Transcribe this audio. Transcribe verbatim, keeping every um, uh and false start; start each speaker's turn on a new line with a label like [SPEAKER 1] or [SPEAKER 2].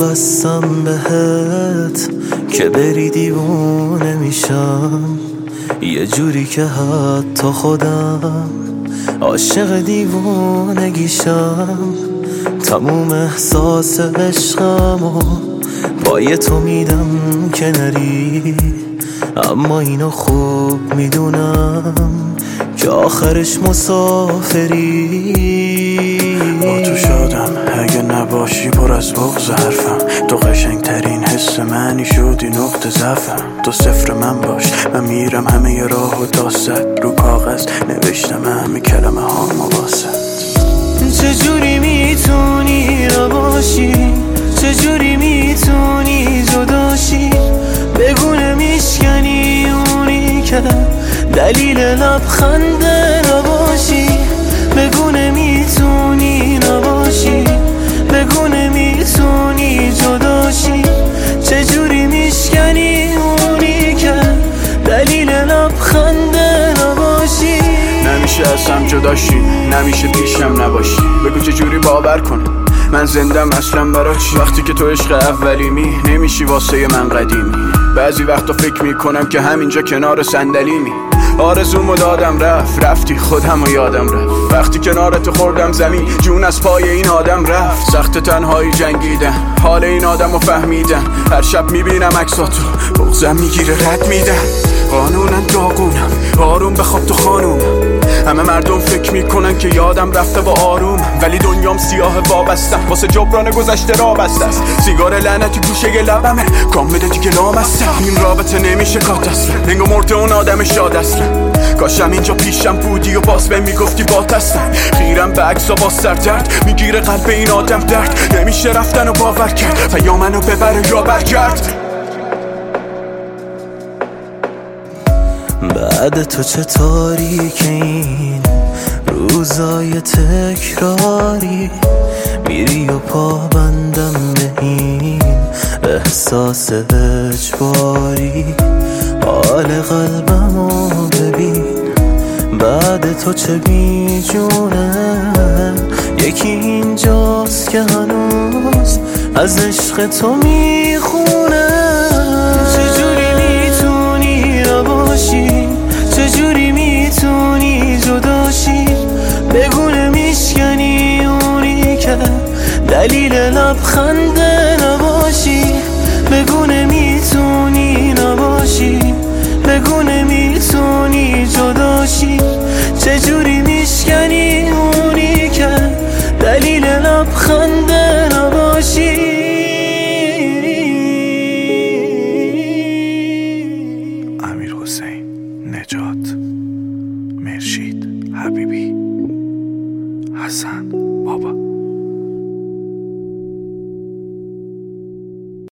[SPEAKER 1] بستم بهت که بری دیوونه میشم، یه جوری که حتی خودم عاشق دیوونگیشم. تموم احساس عشقمو پای تو میدم که نری، اما اینو خوب میدونم که آخرش مسافری.
[SPEAKER 2] با تو شدم اگه نباشی پر از بغض حرفم، تو قشنگترین حس منی شدی نقطه ضعفم. تو صفر من باش من میرم همه راه و داست، رو کاغذ نوشتم همه کلمه ها واسط.
[SPEAKER 1] چجوری میتونی نباشی، چجوری میتونی جداشی، بگونه میشکنی اونی که دلیل لبخند نباشی. بگونه میتونی نباشی، بگونه میتونی جداشی، چجوری میشکنی اونی که دلیل لبخند نباشی.
[SPEAKER 2] نمیشه ازم جداشی، نمیشه پیشم نباشی، بگو چجوری باور کنم من زندم اصلا برای چی؟ وقتی که تو عشق اولیمی نمیشی واسه من قدیمی. بعضی وقتا فکر میکنم که همینجا کنار صندلیمی. آرزومو دادم رفت، رفتی خودمو یادم رفت. وقتی کنارت خوردم زمین جون از پای این آدم رفت. سخت تنهایی جنگیدن، حال این آدمو فهمیدن. هر شب میبینم عکساتو بغضم میگیره رد میدن. قانونن داغونم آروم بخواب تو خانومم. همه مردم فکر میکنن که یادم رفته و آروم، ولی دنیام سیاه وابستم واسه جبران گذشته را بسته است. سیگار لعنتی گوشه لبمه کام بده دیگه لامستم. این رابطه نمیشه کات اصلا، انگار مرده اون آدم شاد اصلا. کاشم اینجا پیشم بودی و باز به میگفتی بات هستم. خیرم به عکسا با سردرد میگیره قلب این آدم درد. نمیشه رفتن و باور کرد و یا منو ببره یا برگرد.
[SPEAKER 1] بعد تو چه تاریک این روزای تکراری، میری و پابندم به این احساس اجباری. حال قلبمو ببین بعد تو چه بیجونه، یکی اینجاست که هنوز از عشق تو میخونه. چجوری میتونی نباشی، چجوری میتونی جداشی، بگونه میشکنی اونی که دلیل لبخند نباشی. بگونه میتونی نباشی، بگونه میتونی جداشی، چجوری میشکنی اونی که دلیل لبخند نباشی.
[SPEAKER 2] امیر حسین، نجات، مرشید، حبیبی، حسن بابا.